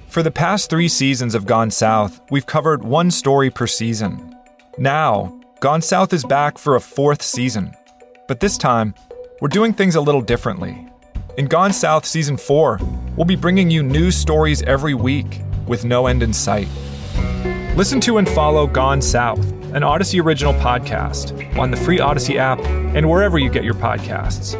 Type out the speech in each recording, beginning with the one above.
For the past 3 seasons of Gone South, we've covered one story per season. Now, Gone South is back for a 4th season. But this time, we're doing things a little differently. In Gone South Season 4, we'll be bringing you news stories every week with no end in sight. Listen to and follow Gone South, an Odyssey original podcast, on the free Odyssey app and wherever you get your podcasts.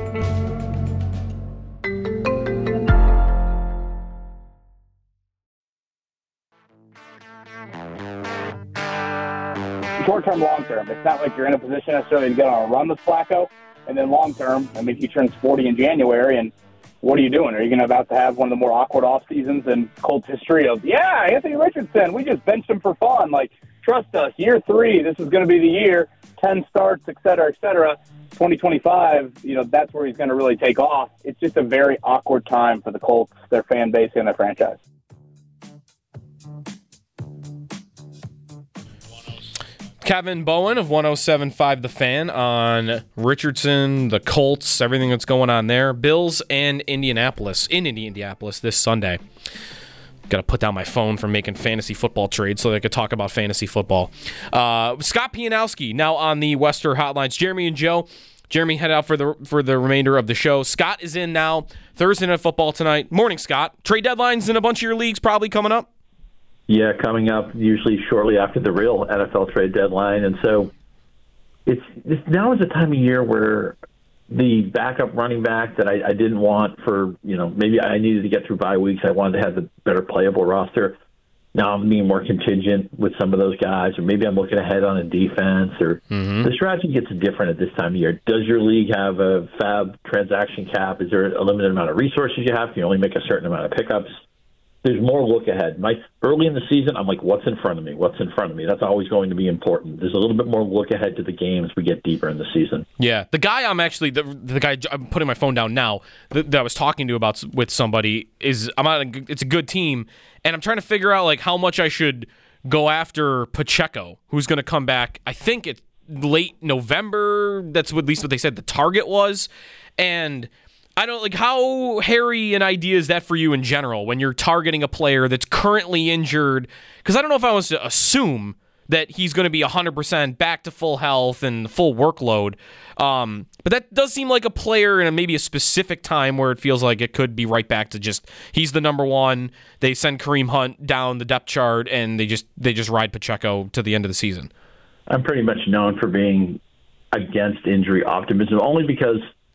Short-term, long-term. It's not like you're in a position necessarily to get on a run with Flacco. And then long-term, I mean, he turns 40 in January, and what are you doing? Are you going to about to have one of the more awkward off seasons in Colts history of, Anthony Richardson, we just benched him for fun. Like, trust us, year 3, this is going to be the year, 10 starts, et cetera, 2025, that's where he's going to really take off. It's just a very awkward time for the Colts, their fan base, and their franchise. Kevin Bowen of 107.5 The Fan on Richardson, the Colts, everything that's going on there. Bills and Indianapolis this Sunday. Got to put down my phone from making fantasy football trades so that I could talk about fantasy football. Scott Pianowski now on the Western Hotlines. Jeremy and Joe. Jeremy head out for the remainder of the show. Scott is in now. Thursday Night Football tonight. Morning, Scott. Trade deadlines in a bunch of your leagues probably coming up. Yeah, coming up usually shortly after the real NFL trade deadline. And so it's now is a time of year where the backup running back that I didn't want for, maybe I needed to get through bye weeks. I wanted to have the better playable roster. Now I'm being more contingent with some of those guys, or maybe I'm looking ahead on a defense, or the strategy gets different at this time of year. Does your league have a fab transaction cap? Is there a limited amount of resources you have? Can you only make a certain amount of pickups? There's more look ahead. Early in the season, I'm like, what's in front of me? What's in front of me? That's always going to be important. There's a little bit more look ahead to the game as we get deeper in the season. Yeah. The guy I'm actually, the guy I'm putting my phone down now that I was talking to about with somebody is, it's a good team, and I'm trying to figure out how much I should go after Pacheco, who's going to come back, I think it's late November. That's at least what they said the target was. And I don't how hairy an idea is that for you in general when you're targeting a player that's currently injured? Because I don't know if I was to assume that he's going to be 100% back to full health and full workload. But that does seem like a player in maybe a specific time where it feels like it could be right back to just he's the number one. They send Kareem Hunt down the depth chart and they just ride Pacheco to the end of the season. I'm pretty much known for being against injury optimism, only because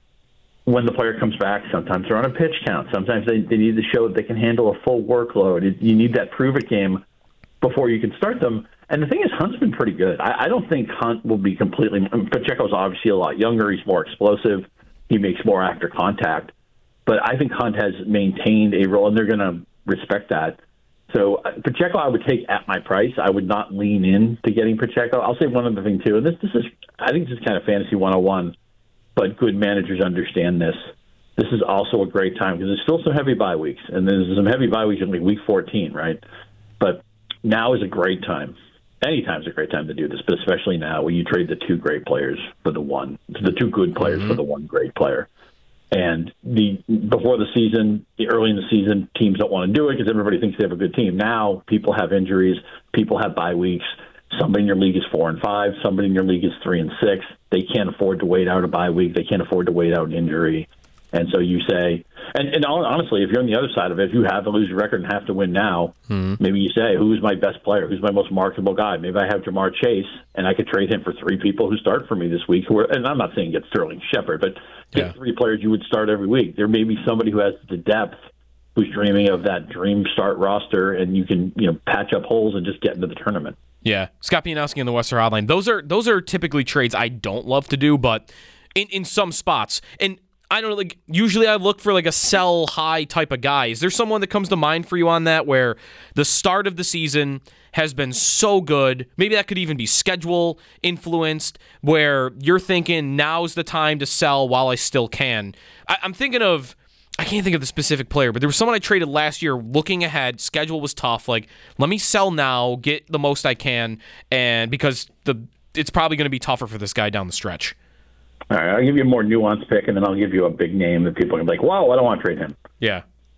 when the player comes back, sometimes they're on a pitch count. Sometimes they need to show that they can handle a full workload. You need that prove-it game before you can start them. And the thing is, Hunt's been pretty good. I don't think Hunt will be completely – Pacheco's obviously a lot younger. He's more explosive. He makes more after contact. But I think Hunt has maintained a role, and they're going to respect that. So Pacheco I would take at my price. I would not lean in to getting Pacheco. I'll say one other thing, too, and this is – I think this is kind of fantasy 101. But good managers understand this. This is also a great time because there's still some heavy bye weeks, and there's some heavy bye weeks in week 14, right? But now is a great time. Anytime is a great time to do this, but especially now when you trade the 2 great players for the 2 good players for the 1 great player. And before the season, early in the season, teams don't want to do it because everybody thinks they have a good team. Now people have injuries, people have bye weeks. Somebody in your league is 4-5. Somebody in your league is 3-6. They can't afford to wait out a bye week. They can't afford to wait out an injury. And so you say, and honestly, if you're on the other side of it, if you have to lose your record and have to win now, maybe you say, who's my best player? Who's my most marketable guy? Maybe I have Jamar Chase, and I could trade him for 3 people who start for me this week. And I'm not saying get Sterling Shepard, but get 3 players you would start every week. There may be somebody who has the depth who's dreaming of that dream start roster, and you can patch up holes and just get into the tournament. Yeah, Scott Pianowski on the Western Hotline. Those are typically trades I don't love to do, but in some spots. And I don't know, usually I look for a sell high type of guy. Is there someone that comes to mind for you on that where the start of the season has been so good? Maybe that could even be schedule influenced, where you're thinking now's the time to sell while I still can. I'm thinking of, I can't think of the specific player, but there was someone I traded last year looking ahead. Schedule was tough. Let me sell now, get the most I can, and because it's probably going to be tougher for this guy down the stretch. All right, I'll give you a more nuanced pick, and then I'll give you a big name that people can be like, wow, I don't want to trade him. Yeah.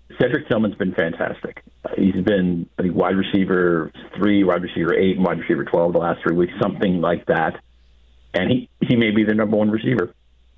Cedric Tillman's been fantastic. He's been, I think, wide receiver 3, wide receiver 8, and wide receiver 12 the last 3 weeks, something like that. And he may be their number 1 receiver.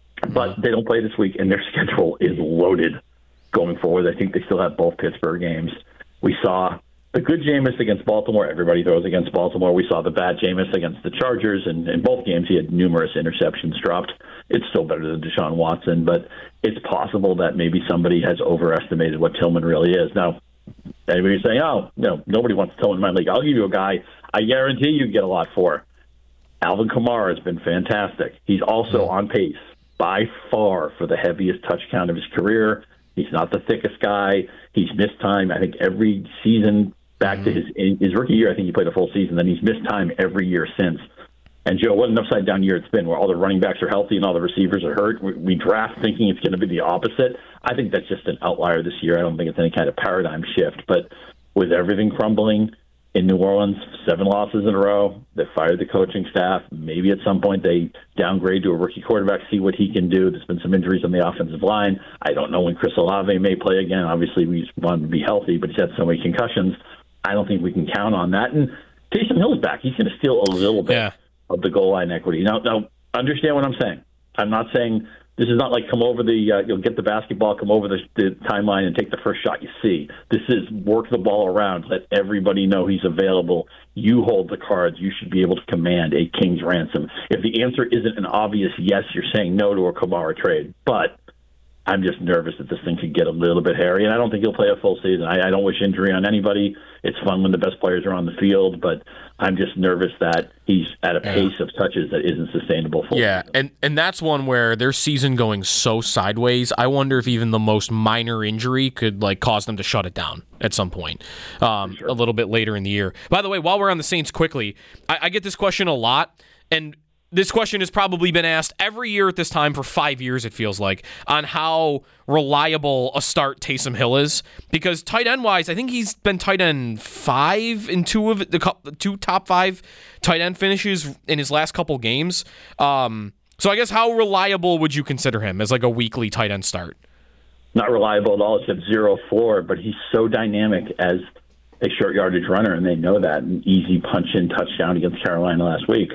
But they don't play this week, and their schedule is loaded going forward. I think they still have both Pittsburgh games. We saw the good Jameis against Baltimore. Everybody throws against Baltimore. We saw the bad Jameis against the Chargers, and in both games he had numerous interceptions dropped. It's still better than Deshaun Watson, but it's possible that maybe somebody has overestimated what Tillman really is. Now, anybody's saying, oh, no, nobody wants Tillman in my league. I'll give you a guy I guarantee you get a lot for. Alvin Kamara has been fantastic. He's also on pace by far for the heaviest touch count of his career. He's not the thickest guy. He's missed time, I think, every season back to his rookie year. I think he played a full season. Then he's missed time every year since. And, Joe, what an upside-down year it's been where all the running backs are healthy and all the receivers are hurt. We draft thinking it's going to be the opposite. I think that's just an outlier this year. I don't think it's any kind of paradigm shift. But with everything crumbling in New Orleans, 7 losses in a row, they fired the coaching staff. Maybe at some point they downgrade to a rookie quarterback, see what he can do. There's been some injuries on the offensive line. I don't know when Chris Olave may play again. Obviously, we want him to be healthy, but he's had so many concussions. I don't think we can count on that. And Taysom Hill's back. He's going to steal a little bit of the goal line equity. Now, understand what I'm saying. I'm not saying this is not like come over the you'll get the basketball, come over the timeline and take the first shot you see. This is work the ball around, let everybody know he's available. You hold the cards. You should be able to command a king's ransom. If the answer isn't an obvious yes, you're saying no to a Kamara trade. But I'm just nervous that this thing could get a little bit hairy, and I don't think he'll play a full season. I don't wish injury on anybody. It's fun when the best players are on the field, but I'm just nervous that he's at a pace of touches that isn't sustainable full season. And that's one where their season going so sideways, I wonder if even the most minor injury could cause them to shut it down at some point a little bit later in the year. By the way, while we're on the Saints quickly, I get this question a lot, and this question has probably been asked every year at this time for 5 years, it feels like, on how reliable a start Taysom Hill is. Because tight end-wise, I think he's been tight end 5 in 2 of the 2 top 5 tight end finishes in his last couple games. So I guess how reliable would you consider him as a weekly tight end start? Not reliable at all. It's at 0 floor, but he's so dynamic as a short yardage runner, and they know that. An easy punch-in touchdown against Carolina last week.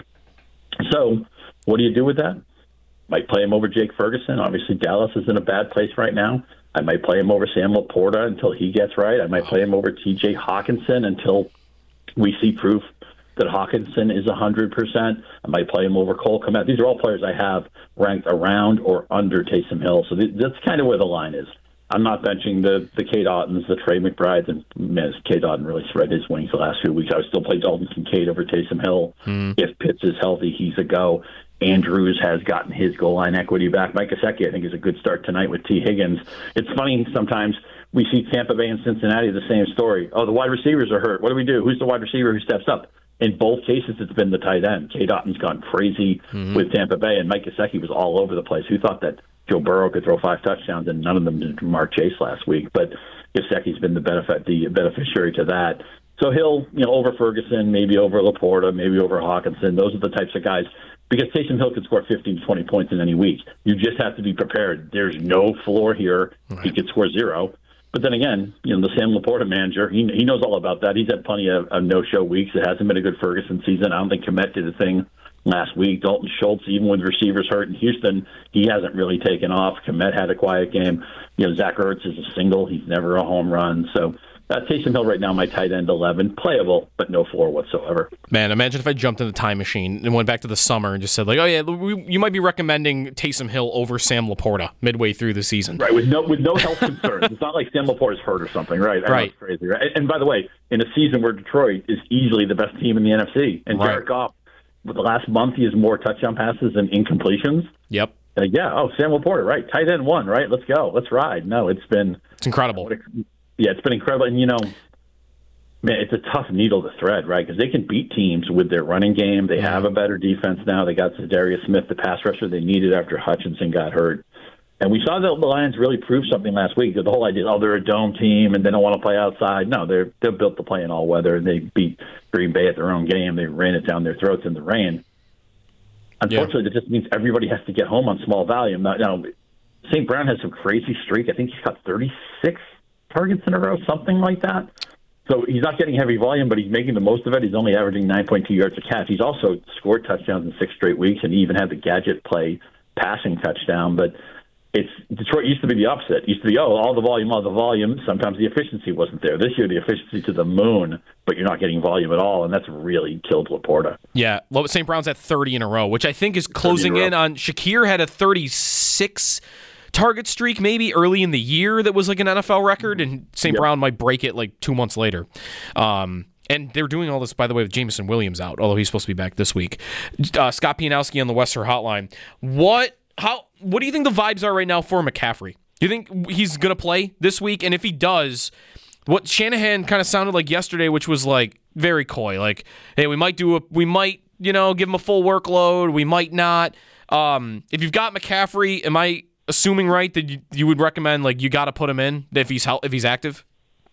So what do you do with that? Might play him over Jake Ferguson. Obviously, Dallas is in a bad place right now. I might play him over Sam Laporta until he gets right. I might play him over T.J. Hawkinson until we see proof that Hawkinson is 100%. I might play him over Cole Kmet. These are all players I have ranked around or under Taysom Hill. So that's kind of where the line is. I'm not benching the Cade Ottens, the Trey McBrides, and Cade Otton really spread his wings the last few weeks. I would still play Dalton Kincaid over Taysom Hill. If Pitts is healthy, he's a go. Andrews has gotten his goal line equity back. Mike Gesicki, I think, is a good start tonight with T. Higgins. It's funny sometimes we see Tampa Bay and Cincinnati the same story. Oh, the wide receivers are hurt. What do we do? Who's the wide receiver who steps up? In both cases, it's been the tight end. Cade Otton's gone crazy with Tampa Bay, and Mike Gesicki was all over the place. Who thought that Joe Burrow could throw 5 touchdowns, and none of them did Mark Chase last week? But Gesicki's been the beneficiary to that. So Hill, over Ferguson, maybe over Laporta, maybe over Hawkinson. Those are the types of guys. Because Taysom Hill could score 15 to 20 points in any week. You just have to be prepared. There's no floor here. Right. He could score 0. But then again, the Sam Laporta manager, he knows all about that. He's had plenty of no-show weeks. It hasn't been a good Ferguson season. I don't think Kmet did a thing last week. Dalton Schultz, even with receivers hurt in Houston, he hasn't really taken off. Kmet had a quiet game. Zach Ertz is a single. He's never a home run. So Taysom Hill right now, my tight end 11, playable, but no floor whatsoever. Man, imagine if I jumped in the time machine and went back to the summer and just said, oh yeah, you might be recommending Taysom Hill over Sam Laporta midway through the season. Right, with no health concerns. It's not like Sam Laporta's hurt or something, right? I know it's crazy, right? And by the way, in a season where Detroit is easily the best team in the NFC, and Jared Goff, with the last month, he has more touchdown passes than incompletions. Yep. Sam Laporta, right? Tight end 1, right? Let's go. Let's ride. No, it's incredible. Yeah, it's been incredible. And, man, it's a tough needle to thread, right? Because they can beat teams with their running game. They have a better defense now. They got Zadarius Smith, the pass rusher they needed after Hutchinson got hurt. And we saw that the Lions really proved something last week. The whole idea, they're a dome team and they don't want to play outside. No, they're built to play in all weather. They beat Green Bay at their own game. They ran it down their throats in the rain. Unfortunately, that just means everybody has to get home on small volume. Now St. Brown has some crazy streak. I think he's got 36 targets in a row, something like that. So he's not getting heavy volume, but he's making the most of it. He's only averaging 9.2 yards a catch. He's also scored touchdowns in 6 straight weeks, and he even had the gadget play passing touchdown. But Detroit used to be the opposite. It used to be, all the volume. Sometimes the efficiency wasn't there. This year, the efficiency to the moon, but you're not getting volume at all, and that's really killed Laporta. Yeah, St. Brown's at 30 in a row, which I think is closing in on. Shakir had a 36 target streak maybe early in the year that was like an NFL record, and St. Brown might break it like 2 months later. And they're doing all this, by the way, with Jameson Williams out, although he's supposed to be back this week. Scott Pianowski on the West Her Hotline. What do you think the vibes are right now for McCaffrey? Do you think he's going to play this week? And if he does, what Shanahan kind of sounded like yesterday, which was like very coy, like, hey, we might give him a full workload, we might not. If you've got McCaffrey, am I assuming right that you would recommend like you got to put him in if he's active?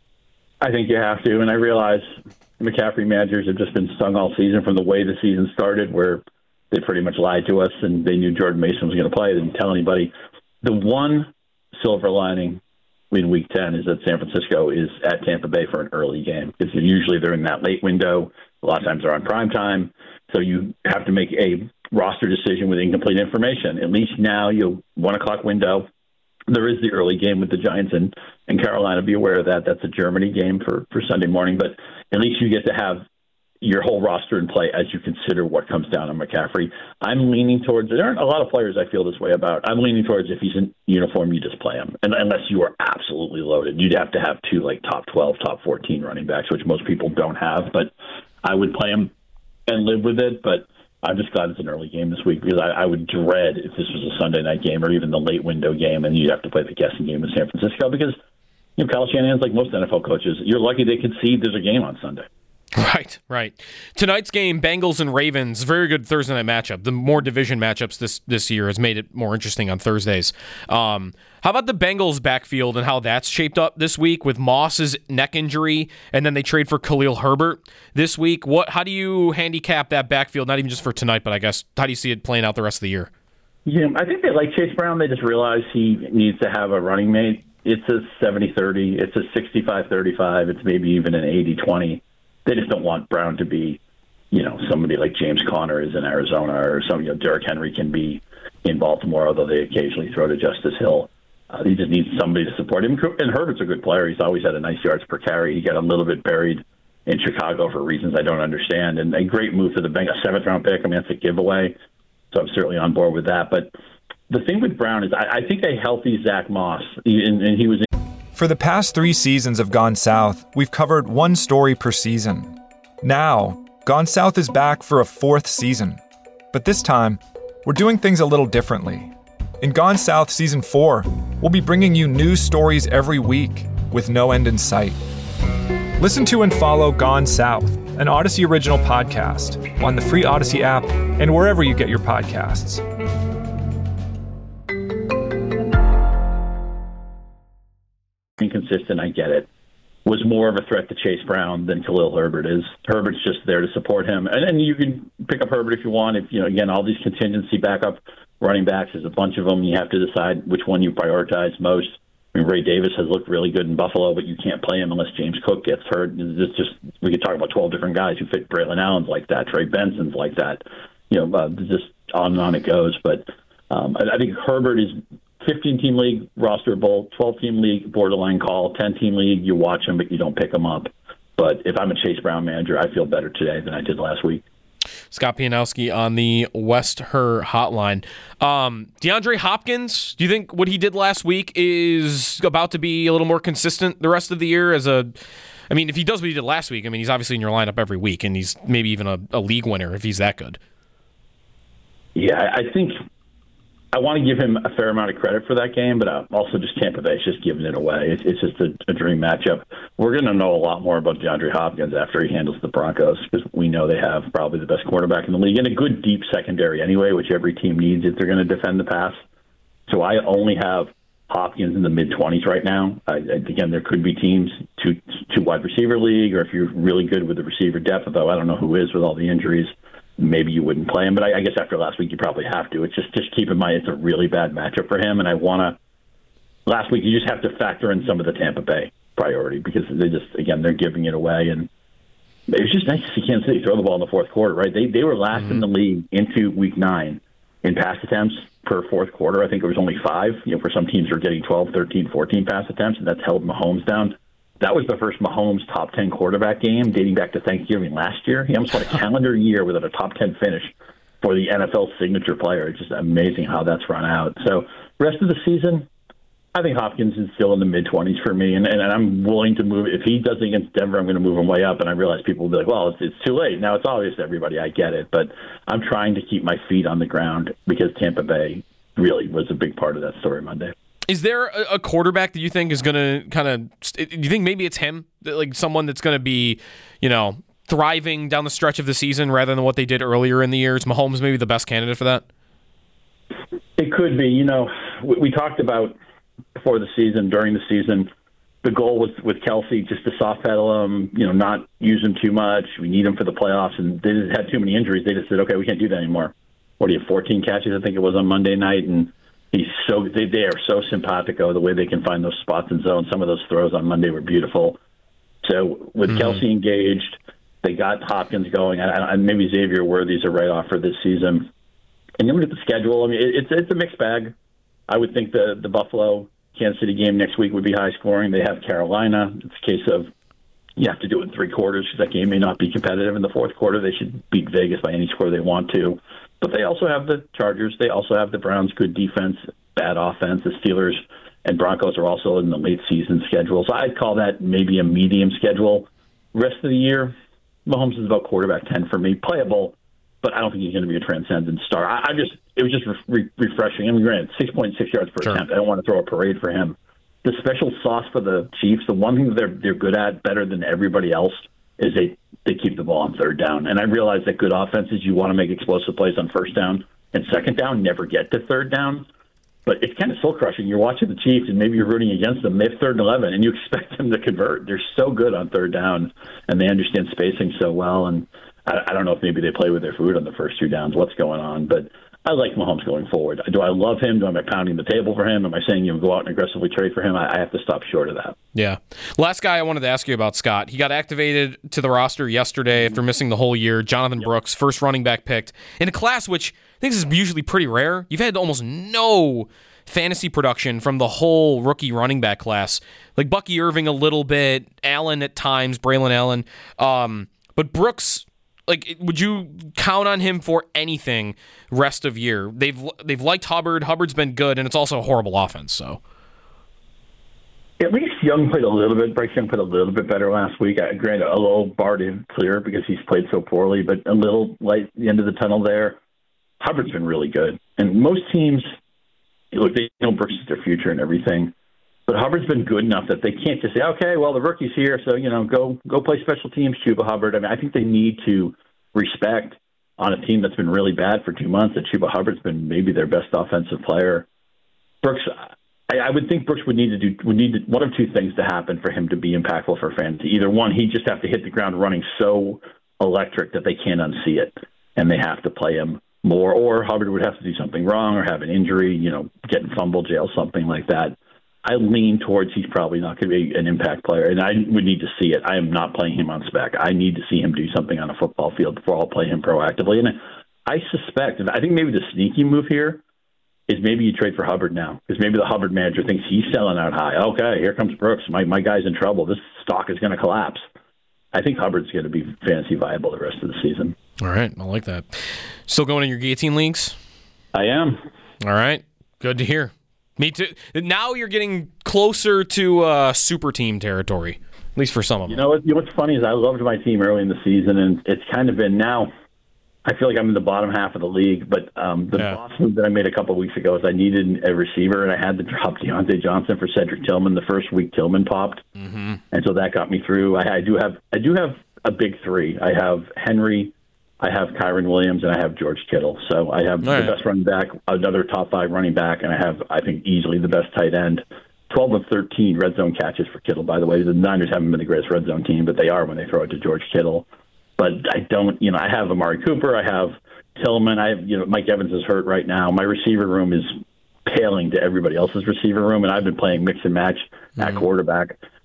I think you have to, and I realize McCaffrey managers have just been stung all season from the way the season started, where they pretty much lied to us, and they knew Jordan Mason was going to play. They didn't tell anybody. The one silver lining in Week 10 is that San Francisco is at Tampa Bay for an early game, because usually they're in that late window. A lot of times they're on prime time, so you have to make a roster decision with incomplete information. At least now, 1 o'clock window. There is the early game with the Giants and Carolina. Be aware of that. That's a Germany game for Sunday morning. But at least you get to have your whole roster in play as you consider what comes down on McCaffrey. I'm leaning towards, there aren't a lot of players I feel this way about. I'm leaning towards if he's in uniform, you just play him. And unless you are absolutely loaded, you'd have to have 2 like top 12, top 14 running backs, which most people don't have. But I would play him and live with it. But I'm just glad it's an early game this week, because I would dread if this was a Sunday night game or even the late window game and you'd have to play the guessing game in San Francisco, because Kyle Shanahan's like most NFL coaches. You're lucky they concede there's a game on Sunday. Right. Tonight's game, Bengals and Ravens, very good Thursday night matchup. The more division matchups this year has made it more interesting on Thursdays. How about the Bengals backfield and how that's shaped up this week with Moss's neck injury, and then they trade for Khalil Herbert this week? How do you handicap that backfield, not even just for tonight, but I guess how do you see it playing out the rest of the year? Yeah, I think they like Chase Brown. They just realize he needs to have a running mate. It's a 70-30. It's a 65-35. It's maybe even an 80-20. They just don't want Brown to be, somebody like James Conner is in Arizona, or Derrick Henry can be in Baltimore, although they occasionally throw to Justice Hill. He just needs somebody to support him. And Herbert's a good player. He's always had a nice yards per carry. He got a little bit buried in Chicago for reasons I don't understand. And a great move for the Bengals, a 7th-round pick. I mean, that's a giveaway. So I'm certainly on board with that. But the thing with Brown is I think a healthy Zach Moss, and he was For the past 3 seasons of Gone South, we've covered one story per season. Now, Gone South is back for a 4th season. But this time, we're doing things a little differently. In Gone South Season 4, we'll be bringing you new stories every week with no end in sight. Listen to and follow Gone South, an Odyssey original podcast, on the free Odyssey app and wherever you get your podcasts. Inconsistent, I get it, was more of a threat to Chase Brown than Khalil Herbert is. Herbert's just there to support him. And then you can pick up Herbert if you want. If again, all these contingency backup running backs, there's a bunch of them. You have to decide which one you prioritize most. I mean, Ray Davis has looked really good in Buffalo, but you can't play him unless James Cook gets hurt. We could talk about 12 different guys who fit. Braylon Allen's like that. Trey Benson's like that. Just on and on it goes. But I think Herbert is 15-team league, roster bowl, 12-team league, borderline call, 10-team league, you watch him, but you don't pick him up. But if I'm a Chase Brown manager, I feel better today than I did last week. Scott Pianowski on the West Her Hotline. DeAndre Hopkins, do you think what he did last week is about to be a little more consistent the rest of the year? If he does what he did last week, he's obviously in your lineup every week, and he's maybe even a league winner if he's that good. Yeah, I think I want to give him a fair amount of credit for that game, but also just Tampa Bay's just giving it away. It's just a dream matchup. We're going to know a lot more about DeAndre Hopkins after he handles the Broncos, because we know they have probably the best quarterback in the league and a good deep secondary anyway, which every team needs if they're going to defend the pass. So I only have Hopkins in the mid-20s right now. Again, there could be teams, two wide receiver league, or if you're really good with the receiver depth, though I don't know who is with all the injuries, maybe you wouldn't play him. But I guess after last week, you probably have to. It's just keep in mind it's a really bad matchup for him, and last week you just have to factor in some of the Tampa Bay priority because they're giving it away. And it was just nice to see Kansas City throw the ball in the fourth quarter, right? They were last in the league into week 9 in pass attempts per fourth quarter. I think it was only 5. For some teams who are getting 12, 13, 14 pass attempts, and that's held Mahomes down. That was the first Mahomes top 10 quarterback game dating back to Thanksgiving last year. He almost won a calendar year without a top 10 finish for the NFL signature player. It's just amazing how that's run out. So rest of the season, I think Hopkins is still in the mid-20s for me, and I'm willing to move. If he does it against Denver, I'm going to move him way up, and I realize people will be like, well, it's too late. Now it's obvious to everybody. I get it, but I'm trying to keep my feet on the ground because Tampa Bay really was a big part of that story Monday. Is there a quarterback that you think is going to kind of – do you think maybe it's him, like someone that's going to be, thriving down the stretch of the season rather than what they did earlier in the year? Is Mahomes maybe the best candidate for that? It could be. We talked about before the season, during the season, the goal was with Kelsey just to soft pedal him, not use him too much. We need him for the playoffs, and they just had too many injuries. They just said, okay, we can't do that anymore. What do you have, 14 catches, I think it was on Monday night, and they are so simpatico the way they can find those spots in zone. Some of those throws on Monday were beautiful. So with Kelsey engaged, they got Hopkins going, and maybe Xavier Worthy's a write-off for this season. And you look at the schedule. I mean, it's a mixed bag. I would think the Buffalo Kansas City game next week would be high scoring. They have Carolina. It's a case of you have to do it in 3 quarters because that game may not be competitive in the fourth quarter. They should beat Vegas by any score they want to. But they also have the Chargers. They also have the Browns, good defense, bad offense. The Steelers and Broncos are also in the late season schedule. So I'd call that maybe a medium schedule. Rest of the year, Mahomes is about quarterback 10 for me. Playable, but I don't think he's going to be a transcendent star. It was just refreshing. I mean, granted, 6.6 yards per attempt. I don't want to throw a parade for him. The special sauce for the Chiefs, the one thing that they're good at better than everybody else, is they keep the ball on third down. And I realize that good offenses, you want to make explosive plays on first down and second down, never get to third down. But it's kind of soul-crushing. You're watching the Chiefs, and maybe you're rooting against them. They have 3rd and 11, and you expect them to convert. They're so good on third down, and they understand spacing so well. And I don't know if maybe they play with their food on the first 2 downs, what's going on. But I like Mahomes going forward. Do I love him? Am I pounding the table for him? Am I saying go out and aggressively trade for him? I have to stop short of that. Yeah. Last guy I wanted to ask you about, Scott. He got activated to the roster yesterday after missing the whole year. Jonathan Brooks, first running back picked in a class which I think is usually pretty rare. You've had almost no fantasy production from the whole rookie running back class. Like Bucky Irving a little bit, Allen at times, Braylon Allen. But Brooks, would you count on him for anything rest of year? They've liked Hubbard. Hubbard's been good, and it's also a horrible offense. So at least Young played a little bit. Bryce Young played a little bit better last week. Granted, a little bar to clear because he's played so poorly, but a little light at the end of the tunnel there. Hubbard's been really good, and most teams, look, they know Brooks is their future and everything. But Hubbard's been good enough that they can't just say, okay, well, the rookie's here, so, go play special teams, Chuba Hubbard. I mean, I think they need to respect on a team that's been really bad for 2 months that Chuba Hubbard's been maybe their best offensive player. Brooks, I would think Brooks would need one of 2 things to happen for him to be impactful for fantasy. Either one, he'd just have to hit the ground running so electric that they can't unsee it, and they have to play him more, or Hubbard would have to do something wrong or have an injury, get in fumble jail, something like that. I lean towards he's probably not going to be an impact player, and I would need to see it. I am not playing him on spec. I need to see him do something on a football field before I'll play him proactively. And I suspect, and I think maybe the sneaky move here is maybe you trade for Hubbard now, because maybe the Hubbard manager thinks he's selling out high. Okay, here comes Brooks. My guy's in trouble. This stock is going to collapse. I think Hubbard's going to be fantasy viable the rest of the season. All right, I like that. Still going in your guillotine leagues? I am. All right, good to hear. Me too. Now you're getting closer to super team territory, at least for some of them. What's funny is I loved my team early in the season, and it's kind of been now. I feel like I'm in the bottom half of the league, but boss move that I made a couple of weeks ago is I needed a receiver, and I had to drop Deontay Johnson for Cedric Tillman. The first week Tillman popped, and so that got me through. I do have a big 3. I have Henry, I have Kyron Williams, and I have George Kittle. So I have the best running back, another top 5 running back, and I have, I think, easily the best tight end. 12 of 13 red zone catches for Kittle, by the way. The Niners haven't been the greatest red zone team, but they are when they throw it to George Kittle. But I don't, I have Amari Cooper, I have Tillman, I have, Mike Evans is hurt right now. My receiver room is paling to everybody else's receiver room, and I've been playing mix and match at quarterback.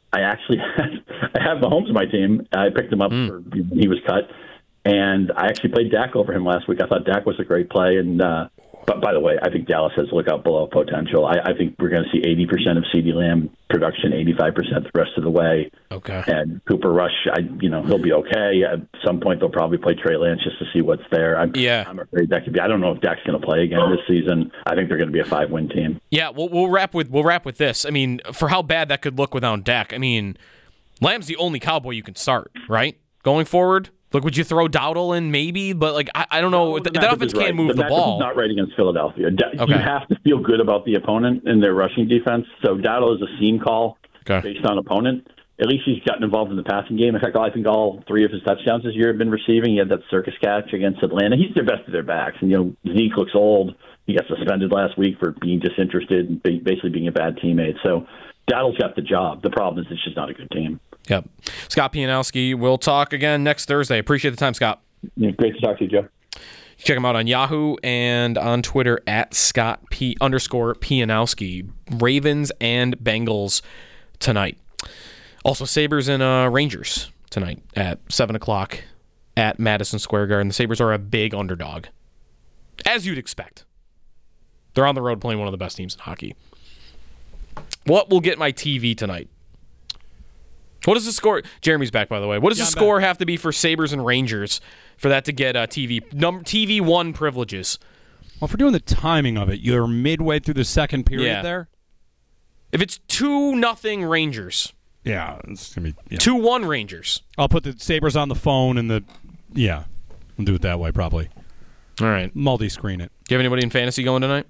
I actually I have Mahomes on my team. I picked him up when he was cut, and I actually played Dak over him last week. I thought Dak was a great play, and but by the way, I think Dallas has look out below potential. I think we're going to see 80% of CeeDee Lamb production, 85% the rest of the way. Okay. And Cooper Rush, he'll be okay. At some point, they'll probably play Trey Lance just to see what's there. I'm afraid that could be. I don't know if Dak's going to play again this season. I think they're going to be a 5-win team. Yeah, we'll wrap with this. I mean, for how bad that could look without Dak. I mean, Lamb's the only Cowboy you can start, right? Going forward. Look, would you throw Dowdle in maybe? But, like, I don't know. That offense can't move the ball. Not right against Philadelphia. You have to feel good about the opponent and their rushing defense. So Dowdle is a seam call based on opponent. At least he's gotten involved in the passing game. In fact, I think all 3 of his touchdowns this year have been receiving. He had that circus catch against Atlanta. He's their best of their backs. And, Zeke looks old. He got suspended last week for being disinterested and basically being a bad teammate. So Dowdle's got the job. The problem is it's just not a good team. Yep. Scott Pianowski. We'll talk again next Thursday. Appreciate the time, Scott. Yeah, great to talk to you, Joe. Check him out on Yahoo and on Twitter at @Scott_Pianowski. Ravens and Bengals tonight. Also, Sabres and Rangers tonight at 7 o'clock at Madison Square Garden. The Sabres are a big underdog, as you'd expect. They're on the road playing one of the best teams in hockey. What will get my TV tonight? What does the score? Jeremy's back, by the way. What does the score have to be for Sabres and Rangers for that to get TV1 privileges? Well, if we're doing the timing of it, you're midway through the second period there. If it's 2-0 Rangers. Yeah, it's going to be 2-1 Rangers. I'll put the Sabres on the phone and we'll do it that way probably. All right. Multi-screen it. Do you have anybody in fantasy going tonight?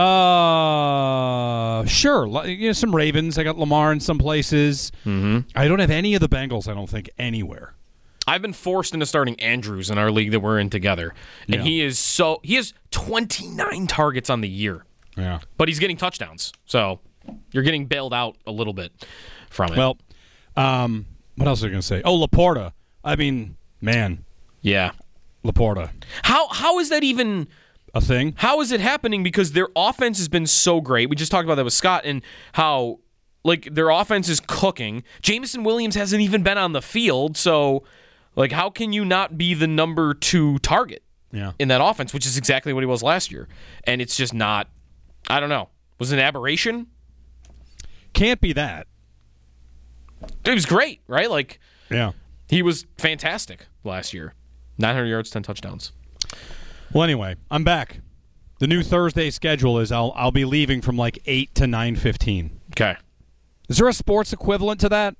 Sure. Some Ravens. I got Lamar in some places. Mm-hmm. I don't have any of the Bengals, I don't think, anywhere. I've been forced into starting Andrews in our league that we're in together. And he has 29 targets on the year. Yeah. But he's getting touchdowns. So you're getting bailed out a little bit from it. Well, what else was I going to say? Oh, Laporta. I mean, man. Yeah. Laporta. How is that even a thing? How is it happening? Because their offense has been so great. We just talked about that with Scott and how their offense is cooking. Jameson Williams hasn't even been on the field, so how can you not be the number 2 target in that offense, which is exactly what he was last year? And it's just not. I don't know. Was it an aberration? Can't be that. It was great, right? Yeah. He was fantastic last year. 900 yards, 10 touchdowns. Well, anyway, I'm back. The new Thursday schedule is I'll be leaving from 8 to 9:15. Okay. Is there a sports equivalent to that?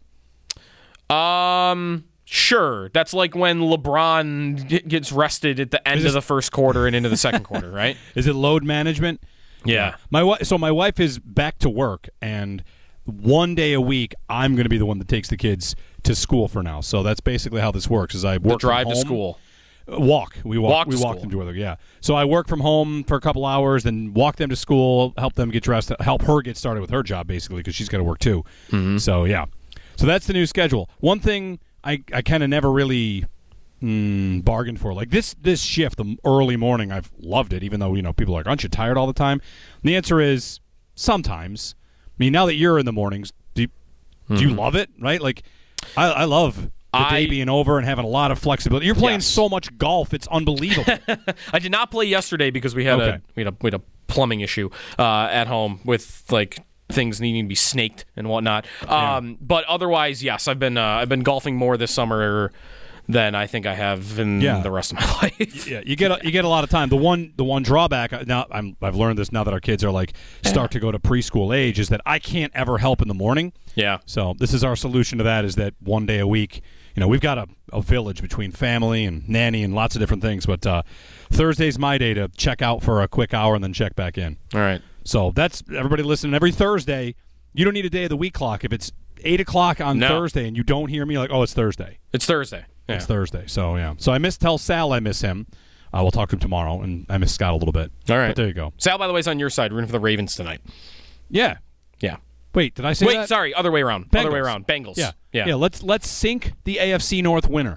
Sure. That's like when LeBron gets rested at the end of the first quarter and into the second quarter, right? Is it load management? Yeah. My wife is back to work, and one day a week I'm going to be the one that takes the kids to school for now. So that's basically how this works. Is I work drive from to home. school. Walk. We walk them to other. Yeah. So I work from home for a couple hours, then walk them to school, help them get dressed, help her get started with her job basically because she's got to work too. Mm-hmm. So yeah. So that's the new schedule. One thing I kind of never really bargained for, this shift, the early morning, I've loved it. Even though people are like, aren't you tired all the time? And the answer is sometimes. I mean, now that you're in the mornings, do you love it? Right? I love the day being over and having a lot of flexibility. You're playing so much golf; it's unbelievable. I did not play yesterday because we had a plumbing issue at home with things needing to be snaked and whatnot. But otherwise, yes, I've been golfing more this summer than I think I have in the rest of my life. Yeah, you get a lot of time. The one drawback now I've learned this now that our kids are start to go to preschool age is that I can't ever help in the morning. Yeah. So this is our solution to that, is that one day a week. We've got a village between family and nanny and lots of different things, but Thursday's my day to check out for a quick hour and then check back in. All right. So that's everybody listening. Every Thursday, you don't need a day of the week clock. If it's 8 o'clock on Thursday and you don't hear me, it's Thursday. It's Thursday. Yeah. It's Thursday. So, yeah. So tell Sal I miss him. We'll talk to him tomorrow, and I miss Scott a little bit. All right. But there you go. Sal, by the way, is on your side, rooting for the Ravens tonight. Yeah. Yeah. Wait, did I say that? Wait, sorry, other way around. Bengals. Other way around. Bengals. Yeah. Let's sink the AFC North winner.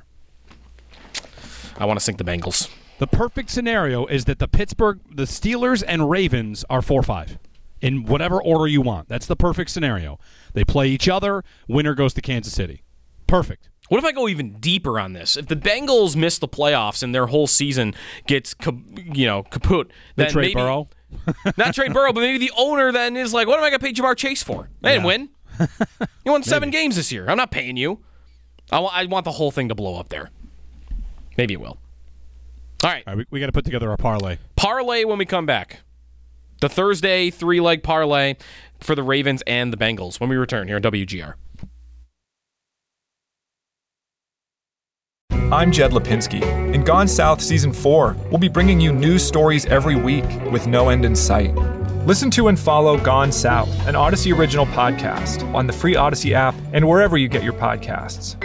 I want to sink the Bengals. The perfect scenario is that the Steelers and Ravens are 4-5 in whatever order you want. That's the perfect scenario. They play each other. Winner goes to Kansas City. Perfect. What if I go even deeper on this? If the Bengals miss the playoffs and their whole season gets kaput, then trade maybe Burrow? not trade Burrow, but maybe the owner then is like, what am I going to pay Jamar Chase for? They didn't win. You won 7 games this year. I'm not paying you. I want the whole thing to blow up there. Maybe it will. All right. We got to put together a parlay. Parlay when we come back. The Thursday 3-leg parlay for the Ravens and the Bengals when we return here on WGR. I'm Jed Lipinski. In Gone South Season 4, we'll be bringing you news stories every week with no end in sight. Listen to and follow Gone South, an Odyssey original podcast, on the free Odyssey app and wherever you get your podcasts.